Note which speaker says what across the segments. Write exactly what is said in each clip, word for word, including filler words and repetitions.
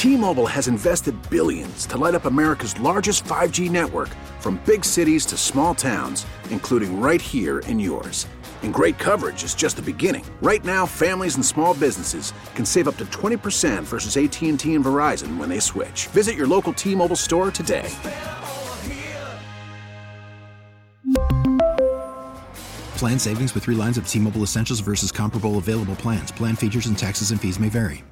Speaker 1: T-Mobile has invested billions to light up America's largest five G network, from big cities to small towns, including right here in yours. And great coverage is just the beginning. Right now, families and small businesses can save up to twenty percent versus A T and T and Verizon when they switch. Visit your local T-Mobile store today.
Speaker 2: Plan savings with three lines of T-Mobile Essentials versus comparable available plans. Plan features and taxes and fees may vary.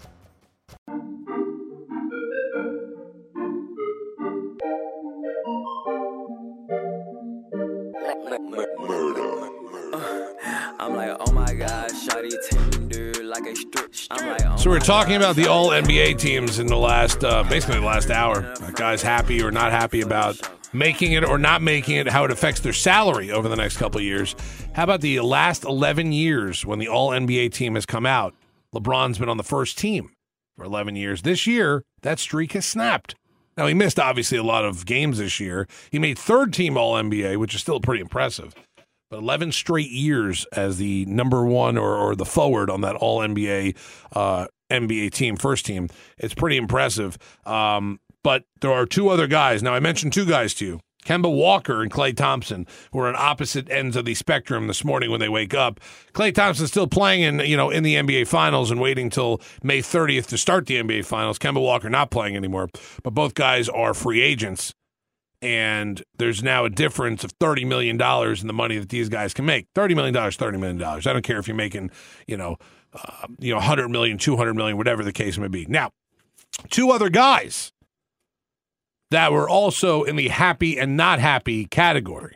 Speaker 3: I'm like, oh my God, shawty tender like a strip. I'm like, oh
Speaker 4: So we're talking about the all N B A teams in the last, uh, basically the last hour. Are guys happy or not happy about making it or not making it, how it affects their salary over the next couple of years. How about the last eleven years when the all N B A team has come out? LeBron's been on the first team for eleven years. This year, that streak has snapped. Now, he missed, obviously, a lot of games this year. He made third team all N B A, which is still pretty impressive. But eleven straight years as the number one or, or the forward on that all N B A uh, N B A team, first team, it's pretty impressive. Um, but there are two other guys. Now, I mentioned two guys to you, Kemba Walker and Klay Thompson, who are on opposite ends of the spectrum this morning when they wake up. Klay Thompson's still playing in, you know, in the N B A Finals and waiting till May thirtieth to start the N B A Finals. Kemba Walker not playing anymore. But both guys are free agents. And there's now a difference of thirty million dollars in the money that these guys can make. thirty million dollars, thirty million dollars. I don't care if you're making, you know, uh, you know, one hundred million dollars, two hundred million dollars, whatever the case may be. Now, two other guys that were also in the happy and not happy category.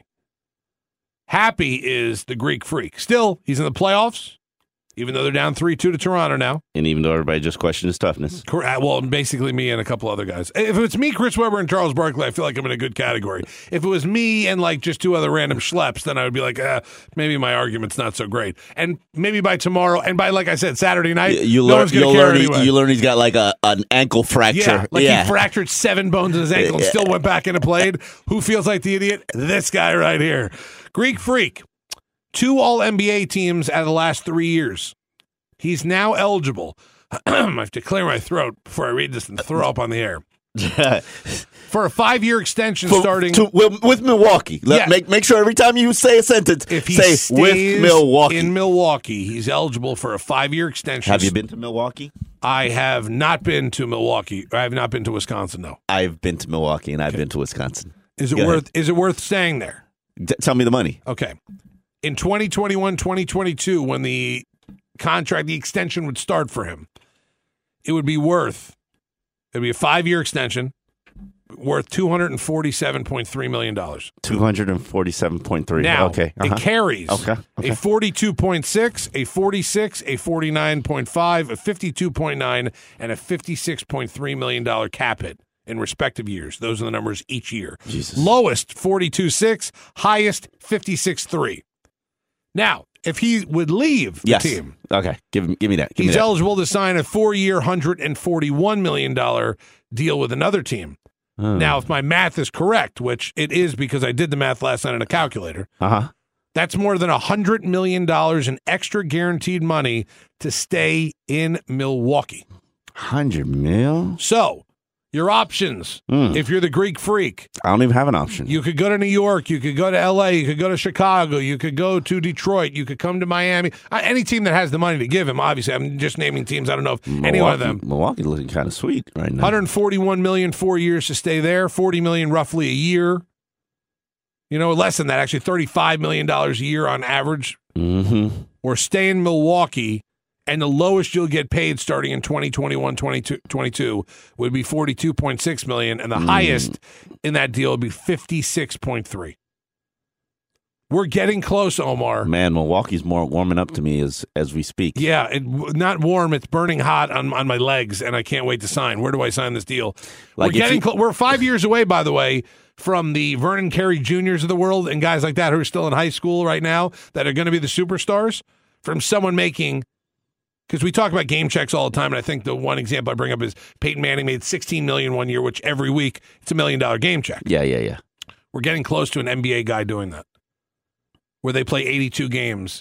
Speaker 4: Happy is the Greek Freak. Still, he's in the playoffs, even though they're down three two to Toronto now.
Speaker 5: And even though everybody just questioned his toughness.
Speaker 4: Correct. Well, basically me and a couple other guys. If it's me, Chris Webber, and Charles Barkley, I feel like I'm in a good category. If it was me and like just two other random schleps, then I would be like, uh, maybe my argument's not so great. And maybe by tomorrow, and by, like I said, Saturday night,
Speaker 5: you
Speaker 4: no
Speaker 5: learn,
Speaker 4: one's going to
Speaker 5: you'll
Speaker 4: care
Speaker 5: learn
Speaker 4: anyway.
Speaker 5: He, you learn he's got like a an ankle fracture.
Speaker 4: Yeah, like
Speaker 5: yeah.
Speaker 4: he fractured seven bones in his ankle and still went back in and played. Who feels like the idiot? This guy right here. Greek Freak. Two all N B A teams out of the last three years. He's now eligible. I have to clear my throat before I read this and throw up on the air. For a five-year extension
Speaker 5: For,
Speaker 4: starting
Speaker 5: to, with, with Milwaukee. Let,
Speaker 4: Yeah.
Speaker 5: make, make sure every time you say a sentence,
Speaker 4: if he
Speaker 5: say
Speaker 4: stays
Speaker 5: with Milwaukee.
Speaker 4: in Milwaukee, he's eligible for a five-year extension.
Speaker 5: Have you been to Milwaukee?
Speaker 4: I have not been to Milwaukee. I have not been to Wisconsin, no.
Speaker 5: I've been to Milwaukee, and I've been to Wisconsin.
Speaker 4: Is it
Speaker 5: Go
Speaker 4: worth
Speaker 5: ahead.
Speaker 4: is it worth staying there?
Speaker 5: D- tell me the money.
Speaker 4: Okay. In twenty twenty-one, twenty twenty-two, when the contract, the extension would start for him, it would be worth, it would be a five-year extension, worth two hundred forty-seven point three million dollars.
Speaker 5: two hundred forty-seven point three.
Speaker 4: Now,
Speaker 5: okay. Uh-huh.
Speaker 4: it carries
Speaker 5: Okay. Okay.
Speaker 4: a forty-two point six, a forty-six, a forty-nine point five, a fifty-two point nine, and a fifty-six point three million dollars cap hit in respective years. Those are the numbers each year.
Speaker 5: Jesus.
Speaker 4: Lowest, forty-two point six, highest, fifty-six point three. Now, if he would leave the
Speaker 5: Yes.
Speaker 4: team,
Speaker 5: Okay. Give, me- give me that. Give
Speaker 4: he's
Speaker 5: me that.
Speaker 4: eligible to sign a four-year, one hundred forty-one million dollars deal with another team.
Speaker 5: Oh.
Speaker 4: Now, if my math is correct, which it is because I did the math last night on a calculator,
Speaker 5: Uh-huh.
Speaker 4: that's more than one hundred million dollars in extra guaranteed money to stay in Milwaukee.
Speaker 5: one hundred mil?
Speaker 4: So, your options,
Speaker 5: Mm.
Speaker 4: if you're the Greek Freak,
Speaker 5: I don't even have an option.
Speaker 4: you could go to New York, you could go to L A, you could go to Chicago, you could go to Detroit, you could come to Miami. Uh, any team that has the money to give him, obviously. I'm just naming teams. I don't know if any one of them.
Speaker 5: Milwaukee looking kind of sweet right now.
Speaker 4: one hundred forty-one million dollars, four years to stay there, forty million dollars roughly a year. You know, less than that, actually thirty-five million dollars a year on average.
Speaker 5: Mm-hmm.
Speaker 4: Or stay in Milwaukee, and the lowest you'll get paid starting in twenty twenty-one twenty-two would be forty-two point six million dollars, and the
Speaker 5: Mm.
Speaker 4: highest in that deal would be fifty-six point three. We're getting close, Omar.
Speaker 5: Man, Milwaukee's more warming up to me as as we speak.
Speaker 4: Yeah, it, not warm. It's burning hot on, on my legs, and I can't wait to sign. Where do I sign this deal?
Speaker 5: Like
Speaker 4: we're
Speaker 5: if
Speaker 4: getting
Speaker 5: you-
Speaker 4: clo- we're five years away, by the way, from the Vernon Carey Juniors of the world and guys like that who are still in high school right now that are going to be the superstars. From someone making, because we talk about game checks all the time, and I think the one example I bring up is Peyton Manning made sixteen million dollars one year, which every week it's a million dollar game check.
Speaker 5: Yeah, yeah, yeah.
Speaker 4: We're getting close to an N B A guy doing that, where they play eighty-two games,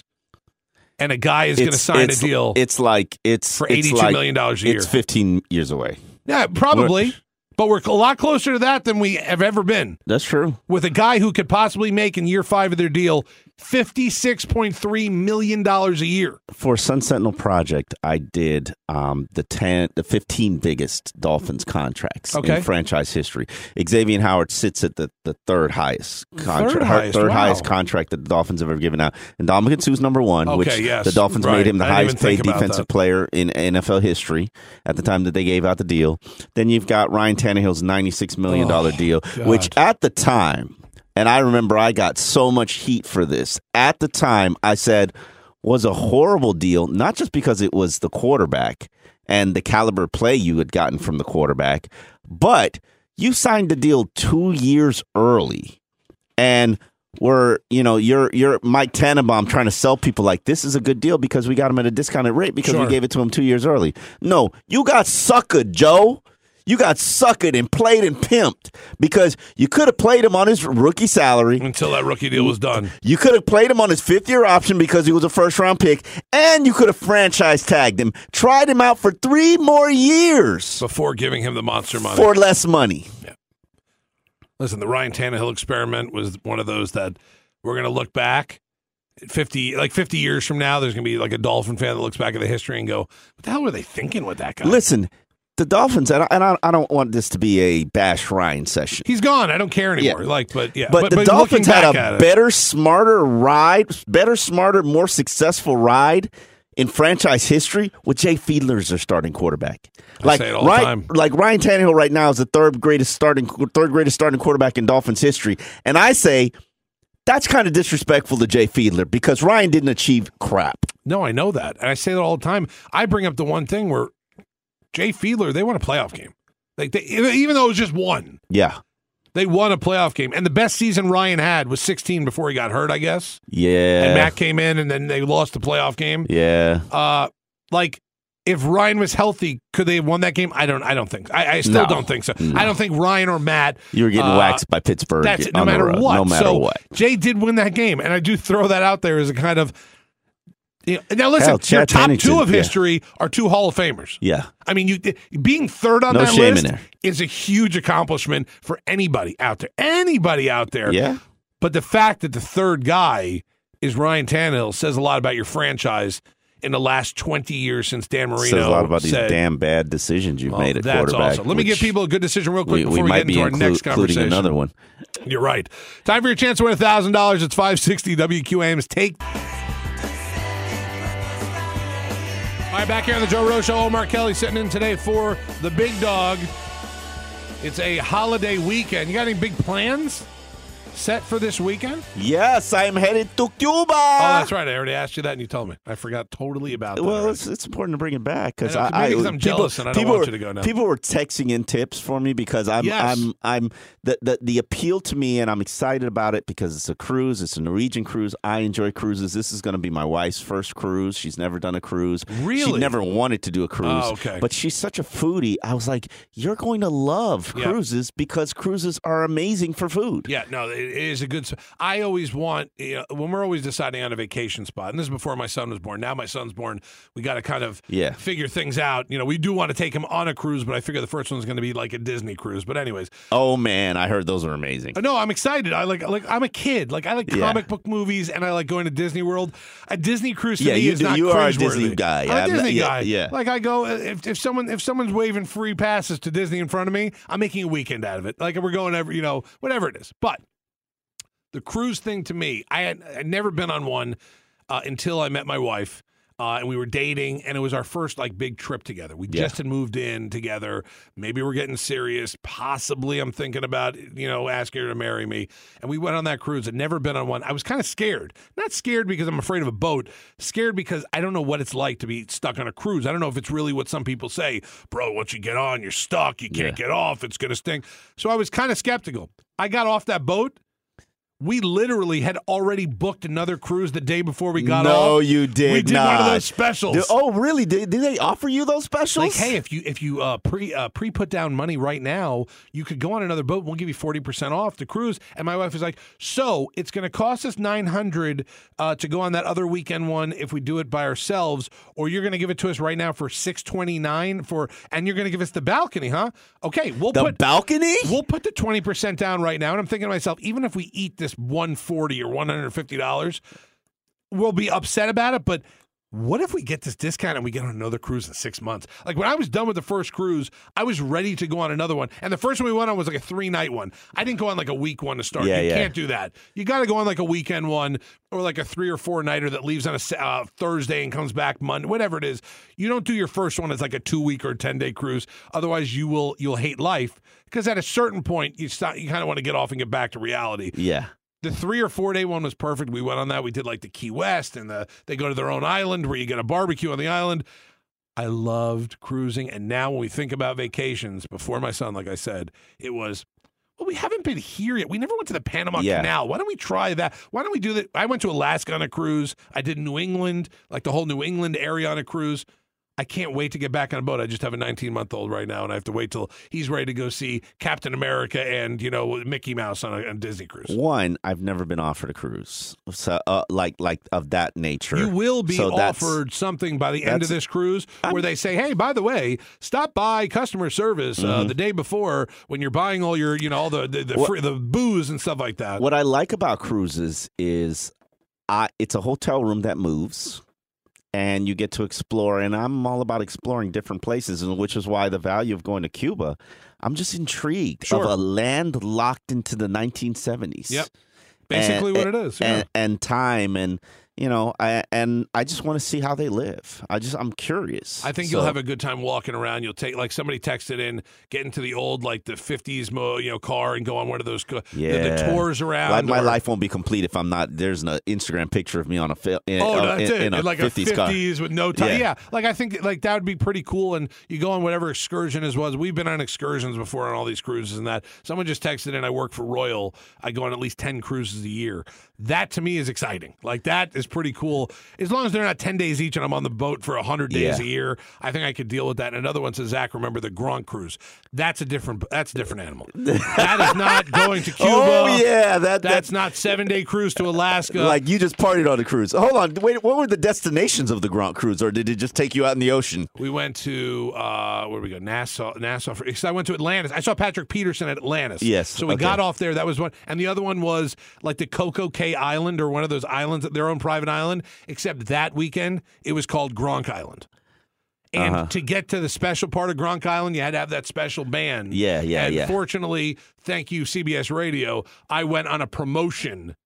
Speaker 4: and a guy is going to
Speaker 5: It's-
Speaker 4: sign a
Speaker 5: it's-
Speaker 4: deal
Speaker 5: It's like it's
Speaker 4: for
Speaker 5: it's
Speaker 4: eighty-two
Speaker 5: like,
Speaker 4: million dollars a year.
Speaker 5: It's fifteen years away.
Speaker 4: Yeah, probably. But we're a lot closer to that than we have ever been.
Speaker 5: That's true.
Speaker 4: With a guy who could possibly make in year five of their deal fifty-six point three million dollars a year.
Speaker 5: For Sun Sentinel Project, I did um, the ten, the fifteen biggest Dolphins contracts
Speaker 4: okay.
Speaker 5: in franchise history. Xavier Howard sits at the, the third highest contract,
Speaker 4: third highest,
Speaker 5: third
Speaker 4: wow.
Speaker 5: highest contract that the Dolphins have ever given out. And Ndamukong Suh's number one,
Speaker 4: okay,
Speaker 5: which
Speaker 4: yes.
Speaker 5: the Dolphins
Speaker 4: right.
Speaker 5: made him the
Speaker 4: I didn't
Speaker 5: highest paid defensive
Speaker 4: that.
Speaker 5: player in N F L history at the time that they gave out the deal. Then you've got Ryan Tannehill's ninety-six million dollars
Speaker 4: oh,
Speaker 5: deal,
Speaker 4: God.
Speaker 5: which at the time, and I remember I got so much heat for this. At the time, I said was a horrible deal, not just because it was the quarterback and the caliber play you had gotten from the quarterback, but you signed the deal two years early. And were, you know, you're you're Mike Tannenbaum trying to sell people like this is a good deal because we got him at a discounted rate because
Speaker 4: sure.
Speaker 5: we gave it to him two years early. No, you got suckered, Joe. You got suckered and played and pimped because you could have played him on his rookie salary.
Speaker 4: Until that rookie deal was done.
Speaker 5: You could have played him on his fifth-year option because he was a first-round pick, and you could have franchise tagged him, tried him out for three more years.
Speaker 4: Before giving him the monster money.
Speaker 5: For less money.
Speaker 4: Yeah. Listen, the Ryan Tannehill experiment was one of those that we're going to look back fifty, like fifty years from now, there's going to be like a Dolphin fan that looks back at the history and go, what the hell were they thinking with that guy?
Speaker 5: Listen, the Dolphins, and I, and I, I don't want this to be a bash Ryan session.
Speaker 4: He's gone. I don't care anymore.
Speaker 5: Yeah.
Speaker 4: Like, but yeah,
Speaker 5: but,
Speaker 4: but
Speaker 5: the
Speaker 4: but
Speaker 5: Dolphins
Speaker 4: looking
Speaker 5: had
Speaker 4: back
Speaker 5: a
Speaker 4: at
Speaker 5: better, smarter ride, better, smarter, more successful ride in franchise history with Jay Fiedler as their starting quarterback.
Speaker 4: I
Speaker 5: Like
Speaker 4: say it all the
Speaker 5: Ryan,
Speaker 4: time.
Speaker 5: like Ryan Tannehill right now is the third greatest starting, third greatest starting quarterback in Dolphins history, and I say that's kind of disrespectful to Jay Fiedler because Ryan didn't achieve crap.
Speaker 4: No, I know that, and I say that all the time. I bring up the one thing where Jay Fiedler, they won a playoff game. Like they, even though it was just one.
Speaker 5: Yeah.
Speaker 4: They won a playoff game. And the best season Ryan had was sixteen before he got hurt, I guess.
Speaker 5: Yeah.
Speaker 4: And Matt came in, and then they lost the playoff game.
Speaker 5: Yeah.
Speaker 4: Uh, like, if Ryan was healthy, could they have won that game? I don't I don't think. I, I still
Speaker 5: No.
Speaker 4: don't think so.
Speaker 5: No.
Speaker 4: I don't think Ryan or Matt.
Speaker 5: You were getting
Speaker 4: uh,
Speaker 5: waxed by Pittsburgh.
Speaker 4: That's it, no
Speaker 5: on the
Speaker 4: matter
Speaker 5: road,
Speaker 4: what.
Speaker 5: No matter
Speaker 4: so
Speaker 5: what.
Speaker 4: Jay did win that game, and I do throw that out there as a kind of. You know, now listen,
Speaker 5: Hell,
Speaker 4: your
Speaker 5: Chad
Speaker 4: top
Speaker 5: Pennington,
Speaker 4: two of
Speaker 5: yeah.
Speaker 4: history are two Hall of Famers.
Speaker 5: Yeah.
Speaker 4: I mean, you being third on
Speaker 5: No
Speaker 4: that
Speaker 5: shame in
Speaker 4: list
Speaker 5: there.
Speaker 4: is a huge accomplishment for anybody out there. Anybody out there.
Speaker 5: Yeah.
Speaker 4: But the fact that the third guy is Ryan Tannehill says a lot about your franchise in the last twenty years since Dan Marino
Speaker 5: Says a lot about these
Speaker 4: said,
Speaker 5: damn bad decisions you've
Speaker 4: well,
Speaker 5: made at
Speaker 4: that's
Speaker 5: quarterback.
Speaker 4: awesome. Let me give
Speaker 5: which
Speaker 4: people a good decision real quick
Speaker 5: we,
Speaker 4: before
Speaker 5: we
Speaker 4: we,
Speaker 5: might
Speaker 4: get
Speaker 5: be
Speaker 4: into our
Speaker 5: inclu-
Speaker 4: next
Speaker 5: including
Speaker 4: conversation.
Speaker 5: another one.
Speaker 4: You're right. Time for your chance to win one thousand dollars. It's five sixty W Q A M's Take. All right, back here on the Joe Rose Show. Omar Kelly sitting in today for the big dog. It's a holiday weekend. You got any big plans set for this weekend?
Speaker 5: Yes, I'm headed to Cuba.
Speaker 4: Oh, that's right. I already asked you that, and you told me. I forgot totally about that.
Speaker 5: Well,
Speaker 4: already.
Speaker 5: it's, it's important to bring it back because
Speaker 4: I know,
Speaker 5: I,
Speaker 4: maybe 'cause
Speaker 5: I
Speaker 4: I'm
Speaker 5: people,
Speaker 4: jealous and I don't
Speaker 5: people
Speaker 4: want
Speaker 5: were,
Speaker 4: you to go now.
Speaker 5: People were texting in tips for me because I'm
Speaker 4: Yes.
Speaker 5: I'm I'm the, the the appeal to me and I'm excited about it because it's a cruise. It's a Norwegian cruise. I enjoy cruises. This is going to be my wife's first cruise. She's never done a cruise.
Speaker 4: Really?
Speaker 5: She never wanted to do a cruise.
Speaker 4: Oh, okay.
Speaker 5: But she's such a foodie. I was like, you're going to love
Speaker 4: Yeah.
Speaker 5: cruises because cruises are amazing for food.
Speaker 4: Yeah, no, it is a good. I always want, you know, when we're always deciding on a vacation spot, and this is before my son was born. Now my son's born, we got to kind of
Speaker 5: Yeah.
Speaker 4: figure things out. You know, we do want to take him on a cruise, but I figure the first one's going to be like a Disney cruise. But anyways,
Speaker 5: Oh man, I heard those are amazing.
Speaker 4: uh, no, I'm excited. I like, like I'm a kid. Like I like
Speaker 5: Yeah.
Speaker 4: comic book movies, and I like going to Disney World. A Disney cruise to
Speaker 5: Yeah,
Speaker 4: me
Speaker 5: you
Speaker 4: is
Speaker 5: do-
Speaker 4: not
Speaker 5: you are a
Speaker 4: cruiseworthy.
Speaker 5: Disney guy.
Speaker 4: I'm
Speaker 5: Yeah,
Speaker 4: a
Speaker 5: I'm not-
Speaker 4: Disney
Speaker 5: yeah,
Speaker 4: guy.
Speaker 5: yeah.
Speaker 4: Like I go if if someone if someone's waving free passes to Disney in front of me, I'm making a weekend out of it. Like we're going every, you know, whatever it is. But the cruise thing to me, I had I'd never been on one uh, until I met my wife, uh, and we were dating, and it was our first like big trip together. We
Speaker 5: Yeah.
Speaker 4: just had moved in together. Maybe we're getting serious. Possibly, I'm thinking about you know asking her to marry me. And we went on that cruise. I'd never been on one. I was kind of scared. Not scared because I'm afraid of a boat. Scared because I don't know what it's like to be stuck on a cruise. I don't know if it's really what some people say. Bro, once you get on, you're stuck. You can't
Speaker 5: Yeah.
Speaker 4: get off. It's gonna stink. So I was kind of skeptical. I got off that boat. We literally had already booked another cruise the day before we got
Speaker 5: no,
Speaker 4: off.
Speaker 5: No, you did
Speaker 4: We did
Speaker 5: not.
Speaker 4: one of those specials.
Speaker 5: Did, oh, really? Did, did they offer you those specials?
Speaker 4: Like, hey, if you if you uh, pre uh, pre put down money right now, you could go on another boat. We'll give you forty percent off the cruise. And my wife was like, so it's going to cost us nine hundred uh, to go on that other weekend one if we do it by ourselves, or you're going to give it to us right now for six twenty nine for, and you're going to give us the balcony, huh? Okay, we'll
Speaker 5: the
Speaker 4: put
Speaker 5: balcony.
Speaker 4: We'll put the twenty percent down right now. And I'm thinking to myself, even if we eat this one forty or one hundred fifty dollars, we'll be upset about it, but what if we get this discount and we get on another cruise in six months? Like when I was done with the first cruise, I was ready to go on another one. And the first one we went on was like a three-night one. I didn't go on like a week one to start.
Speaker 5: Yeah,
Speaker 4: you
Speaker 5: yeah.
Speaker 4: can't do that. You got to go on like a weekend one or like a three or four-nighter that leaves on a uh, Thursday and comes back Monday, whatever it is. You don't do your first one as like a two-week or a ten-day cruise. Otherwise, you will, you'll hate life because at a certain point, you, stop, you kind of want to get off and get back to reality.
Speaker 5: Yeah.
Speaker 4: The three or four day one was perfect. We went on that. We did like the Key West, and the they go to their own island where you get a barbecue on the island. I loved cruising, and now when we think about vacations, before my son, like I said, it was, well, we haven't been here yet. We never went to the Panama
Speaker 5: Yeah.
Speaker 4: Canal. Why don't we try that? Why don't we do that? I went to Alaska on a cruise. I did New England, like the whole New England area on a cruise. I can't wait to get back on a boat. I just have a nineteen-month-old right now, and I have to wait till he's ready to go see Captain America and, you know, Mickey Mouse on a, on a Disney cruise.
Speaker 5: One, I've never been offered a cruise, so uh, like like of that nature.
Speaker 4: You will be
Speaker 5: So that's-
Speaker 4: offered something by the end of
Speaker 5: that's-
Speaker 4: this cruise where they say, hey, by the way, stop by customer service uh,
Speaker 5: Mm-hmm.
Speaker 4: the day before when you're buying all your, you know, all the the, the,
Speaker 5: What-
Speaker 4: free, the booze and stuff like that.
Speaker 5: What I like about cruises is, I it's a hotel room that moves. And you get to explore, and I'm all about exploring different places, and which is why the value of going to Cuba. I'm just intrigued
Speaker 4: Sure.
Speaker 5: of a land locked into the nineteen seventies.
Speaker 4: Yep. Basically
Speaker 5: And-
Speaker 4: what it is. Yeah.
Speaker 5: and, and time, and you know, I and I just want to see how they live. I just I'm curious.
Speaker 4: I think
Speaker 5: So-
Speaker 4: you'll have a good time walking around. You'll take, like somebody texted in, get into the old, like the fifties mo, you know, car and go on one of those, co-
Speaker 5: yeah.
Speaker 4: the, the tours around.
Speaker 5: Like my
Speaker 4: or-
Speaker 5: life won't be complete if I'm not. There's an Instagram picture of me on a film. In,
Speaker 4: Oh,
Speaker 5: uh,
Speaker 4: that's
Speaker 5: in,
Speaker 4: it.
Speaker 5: in a
Speaker 4: like
Speaker 5: fifties
Speaker 4: a
Speaker 5: car.
Speaker 4: fifties with no time.
Speaker 5: Yeah.
Speaker 4: Yeah. Like I think like that would be pretty cool. And you go on whatever excursion is was. We've been on excursions before on all these cruises and that. Someone just texted in, I work for Royal. I go on at least ten cruises a year. That to me is exciting. Like that is pretty cool. As long as they're not ten days each and I'm on the boat for one hundred days
Speaker 5: Yeah.
Speaker 4: a year, I think I could deal with that. And another one says, Zach, remember the Gronk cruise. That's a different that's a different animal. That is not going to Cuba.
Speaker 5: Oh yeah, that
Speaker 4: That's
Speaker 5: that's
Speaker 4: not seven-day cruise to Alaska.
Speaker 5: like you just partied on a cruise. Hold on, wait. What were the destinations of the Gronk cruise, or did it just take you out in the ocean?
Speaker 4: We went to uh, where did we go? Nassau, Nassau. For, I went to Atlantis. I saw Patrick Peterson at Atlantis.
Speaker 5: Yes,
Speaker 4: So we
Speaker 5: okay.
Speaker 4: got off there. That was one, and the other one was like the Coco Cay Island or one of those islands, their own private island. Except that weekend, it was called Gronk Island. And
Speaker 5: Uh-huh.
Speaker 4: to get to the special part of Gronk Island, you had to have that special band.
Speaker 5: Yeah, yeah,
Speaker 4: and
Speaker 5: yeah.
Speaker 4: fortunately, thank you, C B S Radio, I went on a promotion.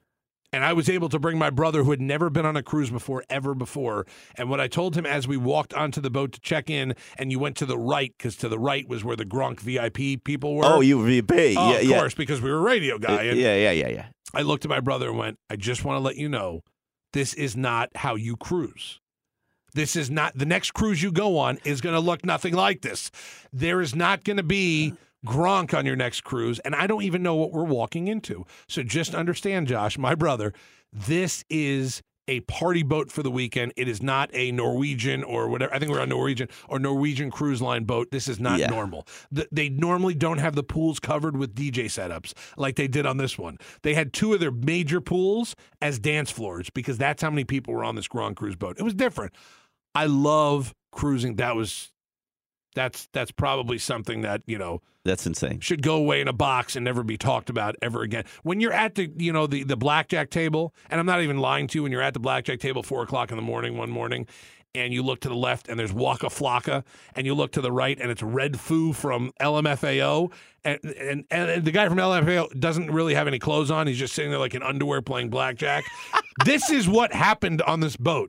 Speaker 4: And I was able to bring my brother who had never been on a cruise before, ever before. And what I told him as we walked onto the boat to check in, and you went to the right, because to the right was where the Gronk V I P people were.
Speaker 5: Oh, you were paid.
Speaker 4: Oh,
Speaker 5: yeah,
Speaker 4: of
Speaker 5: yeah.
Speaker 4: course, because we were a radio guy. And
Speaker 5: yeah, yeah, yeah, yeah.
Speaker 4: I looked at my brother and went, I just want to let you know, this is not how you cruise. This is not, the next cruise you go on is going to look nothing like this. There is not going to be Gronk on your next cruise, and I don't even know what we're walking into. So just understand, Josh, my brother, this is a party boat for the weekend. It is not a Norwegian or whatever. I think we're on Norwegian or Norwegian Cruise Line boat. This is not
Speaker 5: Yeah.
Speaker 4: normal. The, they normally don't have the pools covered with D J setups like they did on this one. They had two of their major pools as dance floors because that's how many people were on this Grand Cruise boat. It was different. I love cruising. That was that's that's probably something that, you know,
Speaker 5: That's insane.
Speaker 4: should go away in a box and never be talked about ever again. When you're at the, you know, the, the blackjack table, and I'm not even lying to you, when you're at the blackjack table four o'clock in the morning one morning, and you look to the left and there's Waka Flocka, and you look to the right and it's Red Foo from L M F A O, and, and and the guy from L M F A O doesn't really have any clothes on. He's just sitting there like in underwear playing blackjack. This is what happened on this boat.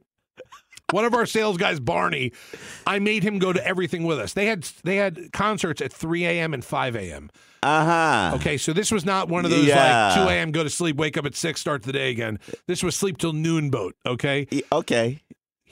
Speaker 4: One of our sales guys, Barney, I made him go to everything with us. They had they had concerts at three a.m. and five a.m.
Speaker 5: Uh-huh.
Speaker 4: Okay, so this was not one of those
Speaker 5: Yeah.
Speaker 4: like two a.m. go to sleep, wake up at six, start the day again. This was sleep till noon boat, okay?
Speaker 5: E- Okay.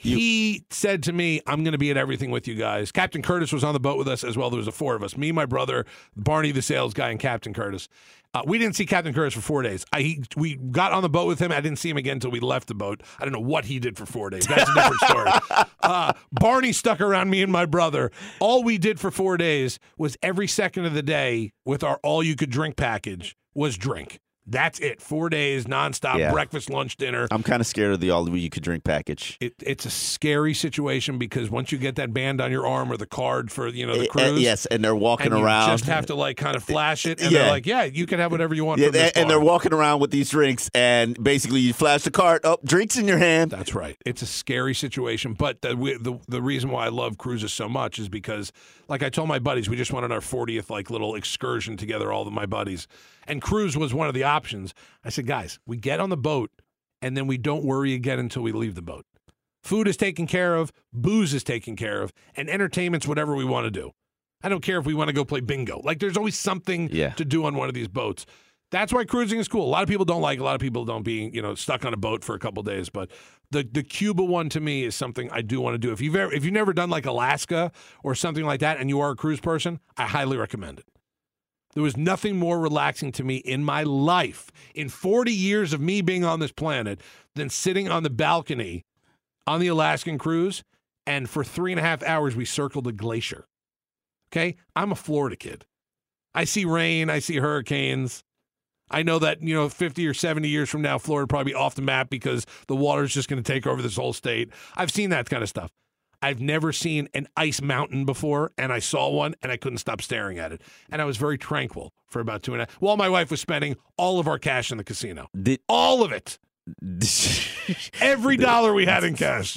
Speaker 4: He said to me, I'm going to be at everything with you guys. Captain Curtis was on the boat with us as well. There was a four of us. Me, my brother, Barney, the sales guy, and Captain Curtis. Uh, we didn't see Captain Curtis for four days. I, he, we got on the boat with him. I didn't see him again until we left the boat. I don't know what he did for four days. That's a different story. Uh, Barney stuck around me and my brother. All we did for four days was every second of the day with our all-you-could-drink package was drink. That's it. Four days, nonstop,
Speaker 5: Yeah.
Speaker 4: breakfast, lunch, dinner.
Speaker 5: I'm kind of scared of the all-you-could-drink package.
Speaker 4: It, it's a scary situation because once you get that band on your arm or the card for, you know, the
Speaker 5: Uh,
Speaker 4: cruise.
Speaker 5: yes, and they're walking
Speaker 4: and you
Speaker 5: around.
Speaker 4: just have to, like, kind of flash it. And
Speaker 5: Yeah.
Speaker 4: they're like, yeah, you can have whatever you want
Speaker 5: Yeah,
Speaker 4: from this
Speaker 5: and, and
Speaker 4: bar.
Speaker 5: they're walking around with these drinks, and basically you flash the card. Oh, drinks in your hand.
Speaker 4: That's right. It's a scary situation. But the, we, the the reason why I love cruises so much is because, like I told my buddies, we just went on our fortieth, like, little excursion together, all of my buddies. And cruise was one of the options. I said, guys, we get on the boat, and then we don't worry again until we leave the boat. Food is taken care of, booze is taken care of, and entertainment's whatever we want to do. I don't care if we want to go play bingo. Like, there's always something
Speaker 5: Yeah.
Speaker 4: to do on one of these boats. That's why cruising is cool. A lot of people don't like it. A lot of people don't being, you know, stuck on a boat for a couple days. But the the Cuba one to me is something I do want to do. If you've ever, if you've never done like Alaska or something like that, and you are a cruise person, I highly recommend it. There was nothing more relaxing to me in my life, in forty years of me being on this planet, than sitting on the balcony on the Alaskan cruise, and for three and a half hours we circled a glacier. Okay? I'm a Florida kid. I see rain, I see hurricanes. I know that, you know, fifty or seventy years from now, Florida will probably be off the map because the water's just going to take over this whole state. I've seen that kind of stuff. I've never seen an ice mountain before, and I saw one, and I couldn't stop staring at it. And I was very tranquil for about two and a half. While my wife was spending all of our cash in the casino.
Speaker 5: Did,
Speaker 4: All of it. Every dollar we had in cash.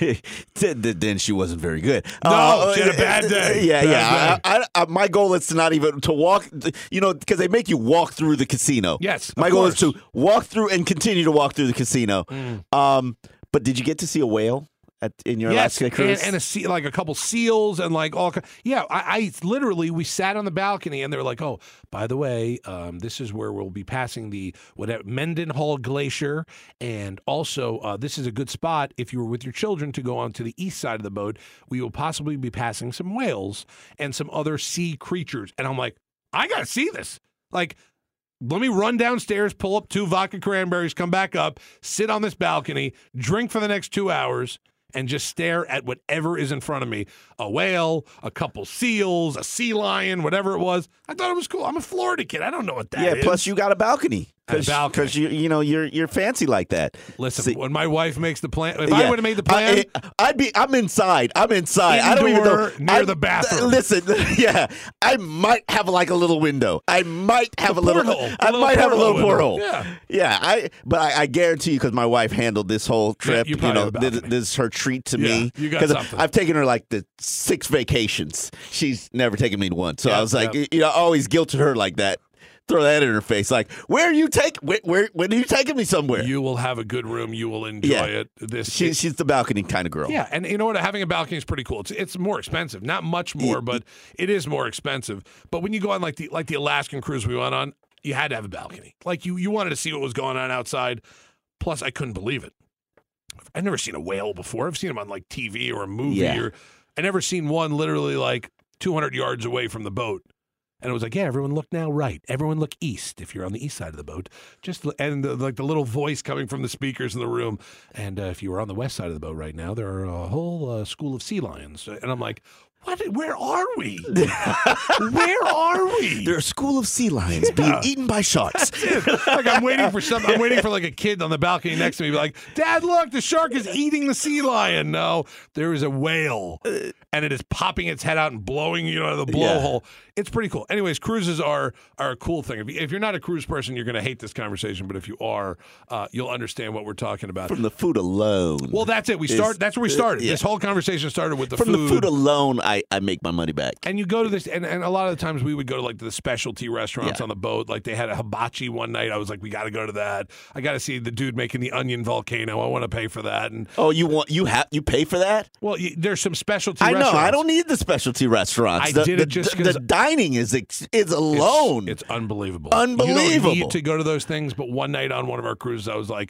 Speaker 5: then she wasn't very good.
Speaker 4: No,
Speaker 5: Uh,
Speaker 4: she had a bad day.
Speaker 5: Yeah,
Speaker 4: Bad
Speaker 5: yeah.
Speaker 4: day.
Speaker 5: I, I, I, my goal is to not even to walk. You know, because they make you walk through the casino.
Speaker 4: Yes,
Speaker 5: my
Speaker 4: of
Speaker 5: goal
Speaker 4: course.
Speaker 5: is to walk through and continue to walk through the casino.
Speaker 4: Mm.
Speaker 5: Um, but did you get to see a whale at in your
Speaker 4: Yes,
Speaker 5: Alaska cruise?
Speaker 4: and, and a sea, like a couple seals and like all. ki- Yeah, I, I literally we sat on the balcony and they were like, "Oh, by the way, um, this is where we'll be passing the whatever Mendenhall Glacier, and also uh, this is a good spot if you were with your children to go on to the east side of the boat. We will possibly be passing some whales and some other sea creatures." And I'm like, "I gotta see this!" Like. Let me run downstairs, pull up two vodka cranberries, come back up, sit on this balcony, drink for the next two hours, and just stare at whatever is in front of me. A whale, a couple seals, a sea lion, whatever it was. I thought it was cool. I'm a Florida kid. I don't know what that
Speaker 5: yeah.
Speaker 4: is.
Speaker 5: Plus, you got a balcony.
Speaker 4: A balcony.
Speaker 5: Because you you know you're you're fancy like that.
Speaker 4: Listen,
Speaker 5: See-
Speaker 4: when my wife makes the plan, if
Speaker 5: Yeah.
Speaker 4: I would have made the plan,
Speaker 5: I, I'd be. I'm inside. I'm inside. I don't even know.
Speaker 4: Indoor, near
Speaker 5: I-
Speaker 4: the bathroom.
Speaker 5: Listen, yeah, I might have like a little window. I might have a,
Speaker 4: A
Speaker 5: little.
Speaker 4: porthole.
Speaker 5: I
Speaker 4: A little
Speaker 5: might have a little
Speaker 4: porthole
Speaker 5: porthole.
Speaker 4: window.
Speaker 5: yeah. I. But I, I guarantee you, because my wife handled this whole trip.
Speaker 4: you
Speaker 5: you
Speaker 4: probably
Speaker 5: know,
Speaker 4: have a
Speaker 5: this,
Speaker 4: balcony.
Speaker 5: this is her treat to
Speaker 4: Yeah,
Speaker 5: me.
Speaker 4: you got
Speaker 5: 'Cause
Speaker 4: something.
Speaker 5: I've taken her like the six vacations. She's never taken me to one. So
Speaker 4: Yeah,
Speaker 5: I was like,
Speaker 4: yeah.
Speaker 5: you know, I always guilted her like that. Throw that in her face, like, where are you take? Where, where when are you taking me somewhere?
Speaker 4: you will have a good room. You will enjoy
Speaker 5: Yeah.
Speaker 4: it. This
Speaker 5: She, she's the balcony kind of girl.
Speaker 4: Yeah, and you know what? Having a balcony is pretty cool. It's it's more expensive, not much more,
Speaker 5: Yeah.
Speaker 4: but it is more expensive. But when you go on like the like the Alaskan cruise we went on, you had to have a balcony. Like you you wanted to see what was going on outside. Plus, I couldn't believe it. I've never seen a whale before. I've seen them on like T V or a movie.
Speaker 5: Yeah.
Speaker 4: Or I never seen one literally like two hundred yards away from the boat. And it was like, yeah, everyone look now right. Everyone look east if you're on the east side of the boat. Just l- and the, like the little voice coming from the speakers in the room. And uh, if you were on the west side of the boat right now, there are a whole uh, school of sea lions. And I'm like, what? Where are we? Where are we?
Speaker 5: They're a school of sea lions being eaten by sharks.
Speaker 4: Like I'm waiting for some. I'm waiting for like a kid on the balcony next to me, be like, "Dad, look, the shark is eating the sea lion." No, there is a whale, and it is popping its head out and blowing, you know, the blowhole. It's pretty cool. Anyways, cruises are are a cool thing. If, you, if you're not a cruise person, you're going to hate this conversation. But if you are, uh, you'll understand what we're talking about.
Speaker 5: From the food alone.
Speaker 4: Well, that's it. We
Speaker 5: is-
Speaker 4: start. That's where we started.
Speaker 5: yeah.
Speaker 4: This whole conversation started with the
Speaker 5: From
Speaker 4: food.
Speaker 5: the food alone, I, I make my money back.
Speaker 4: And you go to this, and, and a lot of the times we would go to like the specialty restaurants
Speaker 5: Yeah.
Speaker 4: on the boat. Like they had a hibachi one night. I was like, we got to go to that. I got to see the dude making the onion volcano. I want to pay for that. And
Speaker 5: Oh, you want you have you pay for that?
Speaker 4: well, you, there's some specialty.
Speaker 5: I know.
Speaker 4: restaurants.
Speaker 5: I don't need the specialty restaurants.
Speaker 4: I
Speaker 5: the,
Speaker 4: did
Speaker 5: the,
Speaker 4: it just
Speaker 5: the,
Speaker 4: 'cause-
Speaker 5: the dining is ex- is alone.
Speaker 4: It's, it's unbelievable. You don't
Speaker 5: Unbelievable.
Speaker 4: need to go to those things, but one night on one of our cruises, I was like,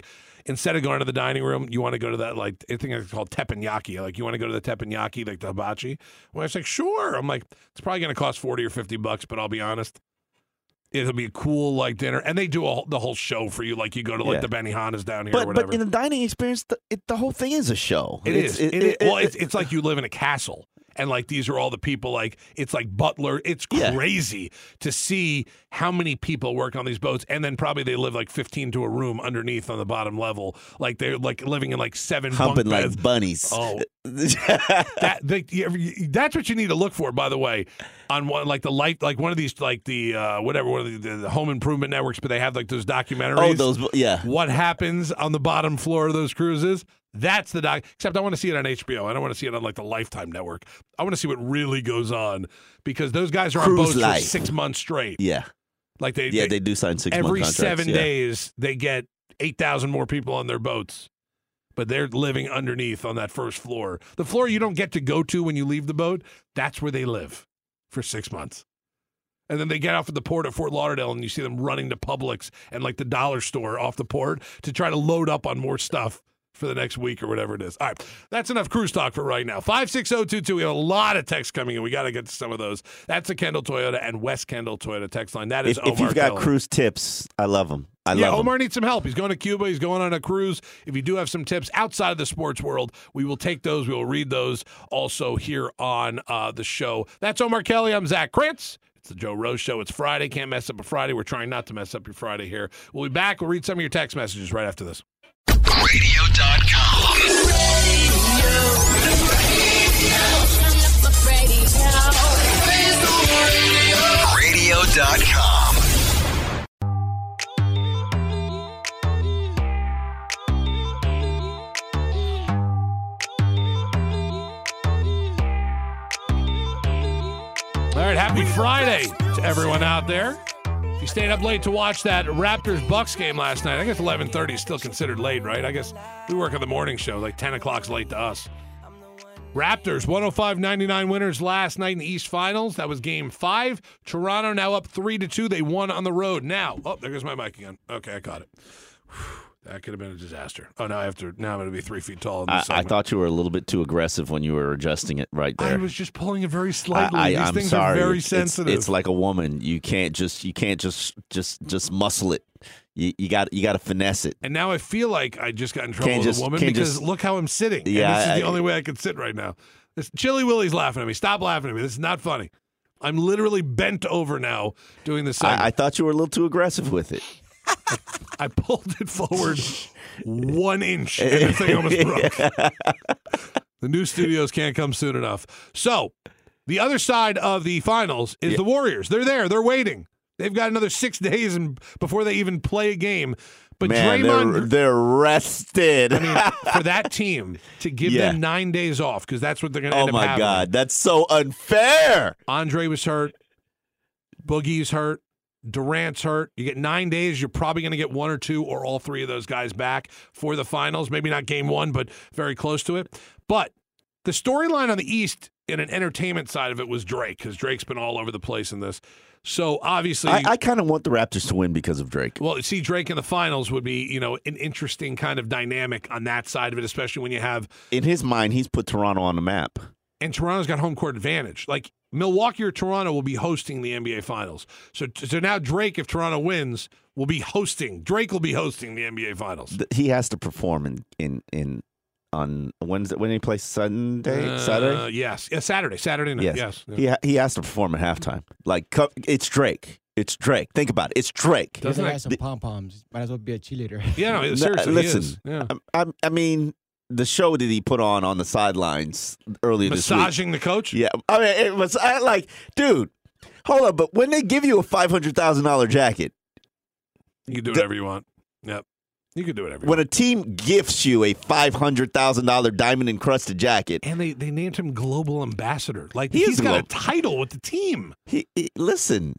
Speaker 4: instead of going to the dining room, you want to go to that, like, I think it's called teppanyaki. Like, you want to go to the teppanyaki, like the hibachi? Well, I was like, sure. I'm like, it's probably going to cost forty or fifty bucks, but I'll be honest. It'll be a cool, like, dinner. And they do a, the whole show for you. Like, you go to, like,
Speaker 5: Yeah.
Speaker 4: the Benihanas down here
Speaker 5: But,
Speaker 4: or whatever.
Speaker 5: but in the dining experience, the, it, the whole thing is a show.
Speaker 4: It
Speaker 5: It's-
Speaker 4: is.
Speaker 5: It,
Speaker 4: It is.
Speaker 5: it-
Speaker 4: Well,
Speaker 5: it-
Speaker 4: it's, it's like you live in a castle. And, like, these are all the people, like, it's like Butler. It's
Speaker 5: Yeah.
Speaker 4: crazy to see how many people work on these boats. And then probably they live, like, fifteen to a room underneath on the bottom level. Like, they're, like, living in, like, seven
Speaker 5: humping
Speaker 4: bunk beds.
Speaker 5: like bunnies.
Speaker 4: Oh. that, they, you- that's what you need to look for, by the way, on one, like, the light, like, one of these, like, the, uh, whatever, one of the, the home improvement networks, but they have, like, those documentaries.
Speaker 5: Oh, those, yeah.
Speaker 4: What happens on the bottom floor of those cruises? That's the doc. Except I want to see it on H B O. I don't want to see it on like the Lifetime network. I want to see what really goes on because those guys are
Speaker 5: Cruise
Speaker 4: on boats
Speaker 5: life.
Speaker 4: for six months straight.
Speaker 5: Yeah.
Speaker 4: Like they,
Speaker 5: Yeah, they do sign six month
Speaker 4: every
Speaker 5: contracts.
Speaker 4: seven
Speaker 5: yeah.
Speaker 4: days they get eight thousand more people on their boats, but they're living underneath on that first floor. The floor you don't get to go to when you leave the boat. That's where they live for six months. And then they get off at the port at Fort Lauderdale, and you see them running to Publix and like the dollar store off the port to try to load up on more stuff for the next week or whatever it is. All right, that's enough cruise talk for right now. five six zero two two. We have a lot of texts coming in. We got to get to some of those. That's the Kendall Toyota and West Kendall Toyota text line. That is
Speaker 5: If,
Speaker 4: Omar
Speaker 5: if you've got
Speaker 4: Kelly.
Speaker 5: cruise tips, I love them. I
Speaker 4: Yeah,
Speaker 5: love 'em.
Speaker 4: Omar needs some help. He's going to Cuba. He's going on a cruise. If you do have some tips outside of the sports world, we will take those. We will read those also here on uh, the show. That's Omar Kelly. I'm Zach Krantz. It's the Joe Rose Show. It's Friday. Can't mess up a Friday. We're trying not to mess up your Friday here. We'll be back. We'll read some of your text messages right after this.
Speaker 6: radio dot com. radio dot com.
Speaker 4: All right, happy Friday to everyone out there. If you stayed up late to watch that Raptors-Bucks game last night, I guess eleven thirty is still considered late, right? I guess we work on the morning show, like ten o'clock's late to us. Raptors, one oh five ninety-nine winners last night in the East Finals. That was game five. Toronto now up three to two. They won on the road. Now, oh, there goes my mic again. Okay, I caught it. Whew, that could have been a disaster. Oh, now I have to, now I'm going to be three feet tall in this
Speaker 5: I, I
Speaker 4: segment.
Speaker 5: thought you were a little bit too aggressive when you were adjusting it right there.
Speaker 4: I was just pulling it very slightly.
Speaker 5: I,
Speaker 4: These
Speaker 5: I'm
Speaker 4: things
Speaker 5: sorry.
Speaker 4: are very
Speaker 5: It's-
Speaker 4: sensitive.
Speaker 5: It's, it's like a woman. You can't just you can't just just just muscle it. You you got you got to finesse it.
Speaker 4: And now I feel like I just got in trouble
Speaker 5: Can't
Speaker 4: with
Speaker 5: just-
Speaker 4: a woman
Speaker 5: can't
Speaker 4: because
Speaker 5: just-
Speaker 4: look how I'm sitting.
Speaker 5: Yeah,
Speaker 4: and this is
Speaker 5: I-
Speaker 4: the only way I could sit right now. This Chili Willie's laughing at me. Stop laughing at me. This is not funny. I'm literally bent over now doing this.
Speaker 5: I, I thought you were a little too aggressive with it.
Speaker 4: I pulled it forward one inch and the thing almost broke. The new studios can't come soon enough. So the other side of the finals is
Speaker 5: Yeah.
Speaker 4: the Warriors. They're there. They're waiting. They've got another six days and before they even play a game. But
Speaker 5: Man,
Speaker 4: Draymond,
Speaker 5: they're, they're rested.
Speaker 4: I mean, for that team to give
Speaker 5: Yeah.
Speaker 4: them nine days off because that's what they're going to
Speaker 5: oh
Speaker 4: end up
Speaker 5: my
Speaker 4: having.
Speaker 5: God, that's so unfair.
Speaker 4: Andre was hurt. Boogie's hurt. Durant's hurt. You get nine days. You're probably going to get one or two or all three of those guys back for the finals. Maybe not game one, but very close to it. But the storyline on the East in an entertainment side of it was Drake because Drake's been all over the place in this. So obviously,
Speaker 5: I, I kind of want the Raptors to win because of Drake.
Speaker 4: well, see, Drake in the finals would be, you know, an interesting kind of dynamic on that side of it, especially when you have,
Speaker 5: In his mind, he's put Toronto on the map.
Speaker 4: and Toronto's got home court advantage. Like Milwaukee or Toronto will be hosting the N B A Finals. So, so now Drake, if Toronto wins, will be hosting. Drake will be hosting the N B A Finals.
Speaker 5: Th- He has to perform in in in on Wednesday when he plays Sunday,
Speaker 4: Uh,
Speaker 5: Saturday.
Speaker 4: Yes, yeah, Saturday, Saturday night. Yes,
Speaker 5: Yes,
Speaker 4: Yeah.
Speaker 5: he ha- he has to perform at halftime. Like co- it's Drake. It's Drake. Think about it. It's Drake.
Speaker 4: Doesn't
Speaker 7: Doesn't
Speaker 4: it-
Speaker 7: have some pom poms. Might as well be a cheerleader.
Speaker 4: Yeah, no,
Speaker 5: No,
Speaker 4: seriously, he
Speaker 5: listen,
Speaker 4: is. Yeah.
Speaker 5: I, I, I mean, the show that he put on on the sidelines earlier this week.
Speaker 4: Massaging the coach.
Speaker 5: Yeah, I mean, it was I, like, dude, hold up. But when they give you a five hundred thousand dollar jacket,
Speaker 4: You can do
Speaker 5: The-
Speaker 4: whatever you want. Yep, you can do whatever. You
Speaker 5: when
Speaker 4: want.
Speaker 5: a team gifts you a five hundred thousand dollar diamond encrusted jacket,
Speaker 4: And they, they named him global ambassador. Like
Speaker 5: He
Speaker 4: he's
Speaker 5: is
Speaker 4: got a
Speaker 5: global.
Speaker 4: title with the team.
Speaker 5: he, he listen.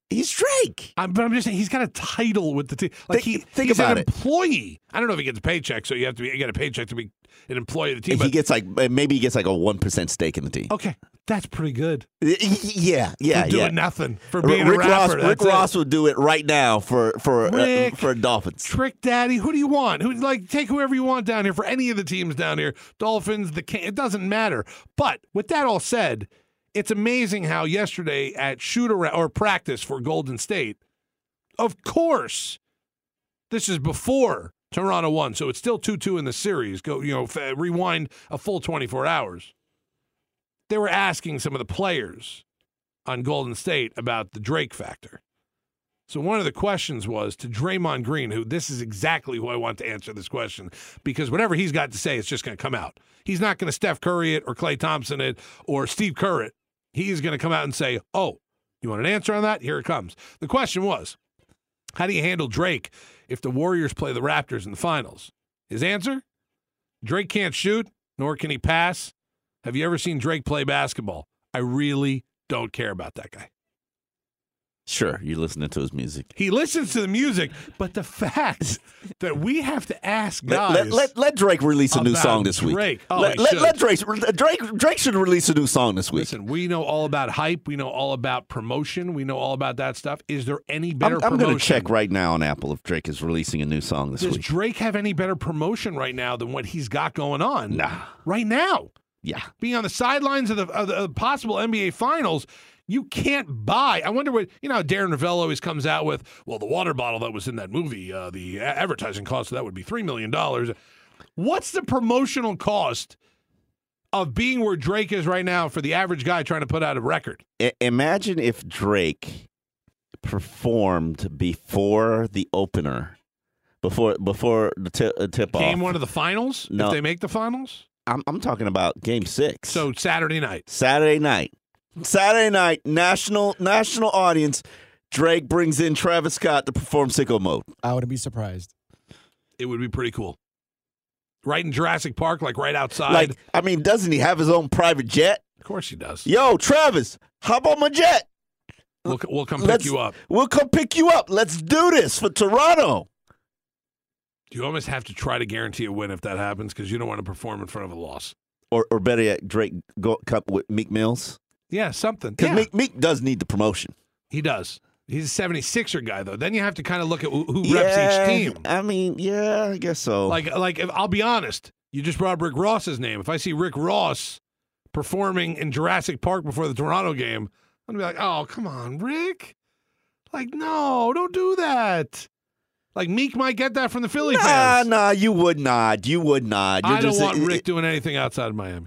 Speaker 5: He's Drake.
Speaker 4: I'm, but I'm just saying he's got a title with the team. Like
Speaker 5: Think-
Speaker 4: he,
Speaker 5: think
Speaker 4: he's
Speaker 5: about
Speaker 4: an
Speaker 5: it.
Speaker 4: employee. I don't know if he gets a paycheck, so you have to be, you get a paycheck to be an employee of the team.
Speaker 5: he
Speaker 4: But
Speaker 5: gets like maybe he gets like a one percent stake in the team.
Speaker 4: okay, that's pretty good.
Speaker 5: Yeah, yeah,
Speaker 4: For doing
Speaker 5: yeah.
Speaker 4: nothing for being
Speaker 5: Rick
Speaker 4: a rapper.
Speaker 5: Ross, Rick
Speaker 4: that's it.
Speaker 5: Ross would do it right now for for uh,
Speaker 4: Rick.
Speaker 5: for Dolphins.
Speaker 4: Trick Daddy, who do you want? Who like take whoever you want down here for any of the teams down here. Dolphins, the Can- it doesn't matter. But with that all said, it's amazing how yesterday at shoot around or practice for Golden State, of course, this is before Toronto won, so it's still two two in the series. Go, you know, f- rewind a full twenty-four hours. They were asking some of the players on Golden State about the Drake factor. So one of the questions was to Draymond Green, who this is exactly who I want to answer this question, because whatever he's got to say, it's just going to come out. He's not going to Steph Curry it or Klay Thompson it or Steve Kerr it. He's going to come out and say, oh, you want an answer on that? Here it comes. The question was, how do you handle Drake if the Warriors play the Raptors in the finals? His answer? Drake can't shoot, nor can he pass. Have you ever seen Drake play basketball? I really don't care about that guy.
Speaker 5: Sure, you're listening to his music.
Speaker 4: He listens to the music, but the fact that we have to ask
Speaker 5: Let,
Speaker 4: guys.
Speaker 5: let, let, let Drake release a new
Speaker 4: about
Speaker 5: song this week.
Speaker 4: Drake. Oh,
Speaker 5: let,
Speaker 4: he
Speaker 5: let,
Speaker 4: should.
Speaker 5: let Drake, Drake Drake should release a new song this week.
Speaker 4: Listen, we know all about hype. We know all about promotion. We know all about that stuff. Is there any better
Speaker 5: I'm, I'm
Speaker 4: promotion?
Speaker 5: going to check right now on Apple if Drake is releasing a new song this
Speaker 4: Does
Speaker 5: week.
Speaker 4: Drake have any better promotion right now than what he's got going on?
Speaker 5: Nah.
Speaker 4: Right now.
Speaker 5: Yeah.
Speaker 4: Being on the sidelines of the, of the of possible N B A Finals, you can't buy. I wonder what, you know, how Darren Ravello always comes out with, well, the water bottle that was in that movie, uh, the advertising cost of that would be three million dollars. What's the promotional cost of being where Drake is right now for the average guy trying to put out a record?
Speaker 5: I- imagine if Drake performed before the opener, before before the t- uh, tip off.
Speaker 4: Game one of the finals?
Speaker 5: No.
Speaker 4: If they make the finals?
Speaker 5: I'm, I'm talking about game six.
Speaker 4: So Saturday night.
Speaker 5: Saturday night. Saturday night, national national audience. Drake brings in Travis Scott to perform Sicko Mode.
Speaker 7: I wouldn't be surprised.
Speaker 4: It would be pretty cool. Right in Jurassic Park, like right outside.
Speaker 5: Like, I mean, doesn't he have his own private jet?
Speaker 4: Of course he does.
Speaker 5: Yo, Travis, hop on my jet.
Speaker 4: We'll, we'll come pick
Speaker 5: Let's-
Speaker 4: you up.
Speaker 5: We'll come pick you up. Let's do this for Toronto.
Speaker 4: You almost have to try to guarantee a win if that happens because you don't want to perform in front of a loss.
Speaker 5: Or, or better yet, Drake go cup with Meek Mills.
Speaker 4: Yeah, something.
Speaker 5: Because
Speaker 4: Yeah,
Speaker 5: Meek, Meek does need the promotion.
Speaker 4: he does. He's a seventy-sixer guy, though. Then you have to kind of look at who, who reps each team.
Speaker 5: I mean, yeah, I guess so.
Speaker 4: Like, like if, I'll be honest. You just brought up Rick Ross's name. If I see Rick Ross performing in Jurassic Park before the Toronto game, I'm going to be like, oh, come on, Rick. Like, no, don't do that. Like, Meek might get that from the Philly
Speaker 5: nah,
Speaker 4: fans.
Speaker 5: nah, you would not. You would not. You're
Speaker 4: I don't
Speaker 5: just,
Speaker 4: want
Speaker 5: it-
Speaker 4: Rick
Speaker 5: it-
Speaker 4: doing anything outside of Miami.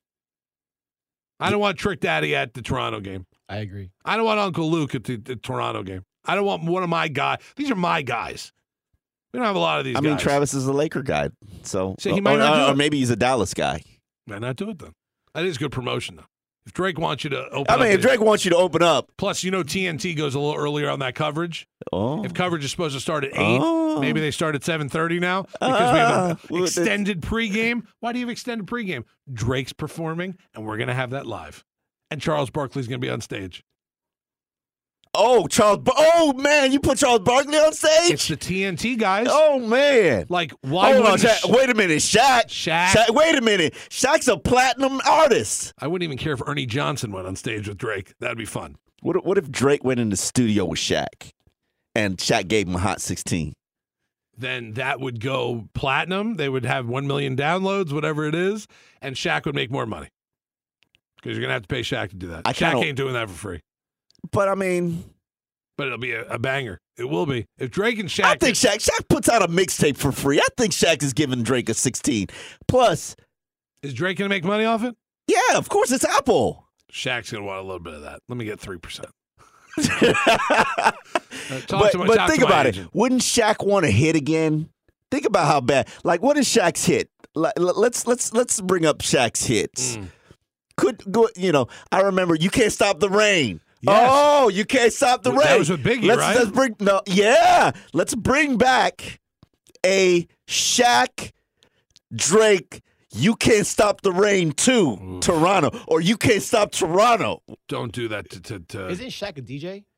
Speaker 4: I don't want Trick Daddy at the Toronto game.
Speaker 7: I agree.
Speaker 4: I don't want Uncle Luke at the, the Toronto game. I don't want one of my guys. These are my guys. We don't have a lot of these
Speaker 5: I
Speaker 4: guys.
Speaker 5: mean, Travis is a Laker guy, so,
Speaker 4: So he might
Speaker 5: or,
Speaker 4: not do
Speaker 5: or
Speaker 4: it.
Speaker 5: maybe he's a Dallas guy.
Speaker 4: Might not do it then. That is good promotion, though. If Drake wants you to open
Speaker 5: I
Speaker 4: up
Speaker 5: mean, if
Speaker 4: the-
Speaker 5: Drake wants you to open up,
Speaker 4: plus, you know, T N T goes a little earlier on that coverage.
Speaker 5: oh,
Speaker 4: If coverage is supposed to start at eight,
Speaker 5: Oh.
Speaker 4: maybe they start at seven thirty now because we have
Speaker 5: Ah.
Speaker 4: an
Speaker 5: Well, that's-
Speaker 4: extended pregame. Why do you have extended pregame? Drake's performing, and we're going to have that live. And Charles Barkley's going to be on stage.
Speaker 5: oh, Charles, Bar- oh man, you put Charles Barkley on stage?
Speaker 4: It's the T N T guys.
Speaker 5: Oh man,
Speaker 4: Like, why
Speaker 5: hold on,
Speaker 4: wouldn't
Speaker 5: Shaq. Wait a minute, Shaq.
Speaker 4: Shaq.
Speaker 5: Wait a minute, Shaq's a platinum artist.
Speaker 4: I wouldn't even care if Ernie Johnson went on stage with Drake. That'd be fun.
Speaker 5: What if- what if Drake went in the studio with Shaq, and Shaq gave him a hot sixteen?
Speaker 4: Then that would go platinum. They would have one million downloads, whatever it is, and Shaq would make more money. Because you're going to have to pay Shaq to do that.
Speaker 5: I
Speaker 4: Shaq
Speaker 5: kinda-
Speaker 4: ain't doing that for free.
Speaker 5: But I mean,
Speaker 4: But it'll be a, a banger. It will be. If Drake and Shaq...
Speaker 5: I think Shaq Shaq puts out a mixtape for free. I think Shaq is giving Drake a sixteen. Plus,
Speaker 4: Is Drake going to make money off it?
Speaker 5: yeah, of course it's Apple.
Speaker 4: Shaq's going to want a little bit of that. Let me get three percent. Uh, talk
Speaker 5: but
Speaker 4: to my,
Speaker 5: but
Speaker 4: talk
Speaker 5: think
Speaker 4: to my
Speaker 5: about
Speaker 4: agent.
Speaker 5: it. Wouldn't Shaq want to hit again? Think about how bad. Like, what is Shaq's hit? Like, let's let's let's bring up Shaq's hits.
Speaker 4: Mm.
Speaker 5: Could go. You know, I remember "You Can't Stop the Rain."
Speaker 4: Yes.
Speaker 5: Oh, you can't stop the
Speaker 4: That
Speaker 5: rain.
Speaker 4: was with Biggie,
Speaker 5: let's,
Speaker 4: right?
Speaker 5: Let's bring no, yeah. Let's bring back a Shaq, Drake. You Can't Stop the Rain too,
Speaker 4: Oof.
Speaker 5: Toronto, or You Can't Stop Toronto.
Speaker 4: Don't do that to... to, to
Speaker 7: Isn't Shaq a D J?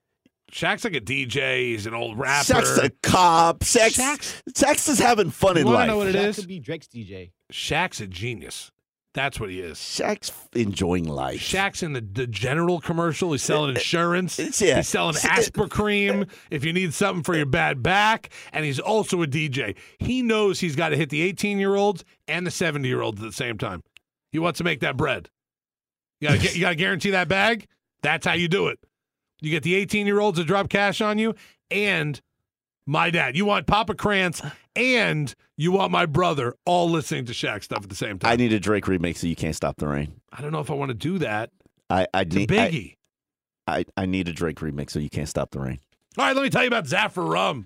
Speaker 4: Shaq's like a D J. He's an old rapper.
Speaker 5: Shaq's a cop. Shaq's,
Speaker 4: Shaq's-
Speaker 5: Shaq's is having fun
Speaker 4: You
Speaker 5: in
Speaker 4: wanna
Speaker 5: life.
Speaker 4: know what it
Speaker 7: Shaq
Speaker 4: is?
Speaker 7: could be Drake's D J.
Speaker 4: Shaq's a genius. That's what he is.
Speaker 5: Shaq's enjoying life.
Speaker 4: Shaq's in the, the general commercial. He's selling insurance.
Speaker 5: It's- yeah.
Speaker 4: He's selling Aspercream if you need something for your bad back. And he's also a D J. He knows he's got to hit the eighteen-year-olds and the seventy-year-olds at the same time. He wants to make that bread. You got you got to guarantee that bag. That's how you do it. You get the eighteen-year-olds to drop cash on you and my dad. You want Papa Krantz and you want my brother all listening to Shaq stuff at the same time.
Speaker 5: I need a Drake remix so You Can't Stop the Rain.
Speaker 4: I don't know if I want to do that.
Speaker 5: I, I
Speaker 4: To
Speaker 5: need
Speaker 4: Biggie.
Speaker 5: I, I, I need a Drake remix so You Can't Stop the Rain.
Speaker 4: All right, let me tell you about Zafra Rum.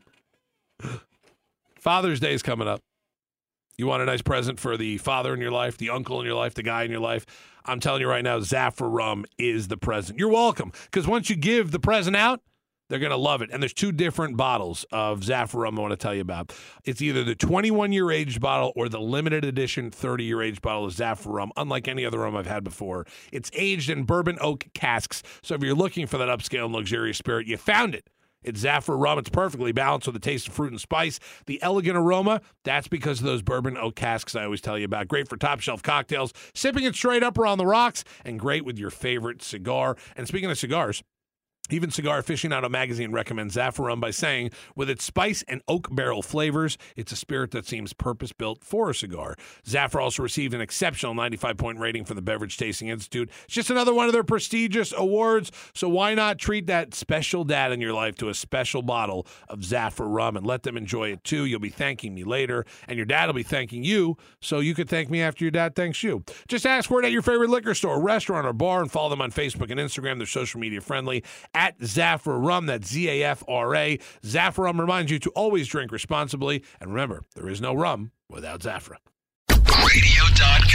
Speaker 4: Father's Day is coming up. You want a nice present for the father in your life, the uncle in your life, the guy in your life. I'm telling you right now, Zafra Rum is the present. You're welcome, because once you give the present out, they're going to love it. And there's two different bottles of Zafra Rum I want to tell you about. It's either the twenty-one-year aged bottle or the limited edition thirty-year aged bottle of Zafra Rum, unlike any other rum I've had before. It's aged in bourbon oak casks, so if you're looking for that upscale and luxurious spirit, you found it. It's Zafra Rum. It's perfectly balanced with a taste of fruit and spice. The elegant aroma, that's because of those bourbon oak casks I always tell you about. Great for top shelf cocktails, sipping it straight up or on the rocks, and great with your favorite cigar. And speaking of cigars, even Cigar Aficionado magazine recommends Zafra Rum by saying, with its spice and oak barrel flavors, it's a spirit that seems purpose-built for a cigar. Zafra also received an exceptional ninety-five point rating from the Beverage Tasting Institute. It's just another one of their prestigious awards, so why not treat that special dad in your life to a special bottle of Zafra Rum and let them enjoy it too. You'll be thanking me later, and your dad will be thanking you, so you could thank me after your dad thanks you. Just ask for it at your favorite liquor store, restaurant, or bar, and follow them on Facebook and Instagram. They're social media friendly. At Zafra Rum, that's Z A F R A. Zafra Rum reminds you to always drink responsibly. And remember, there is no rum without Zafra.
Speaker 6: radio dot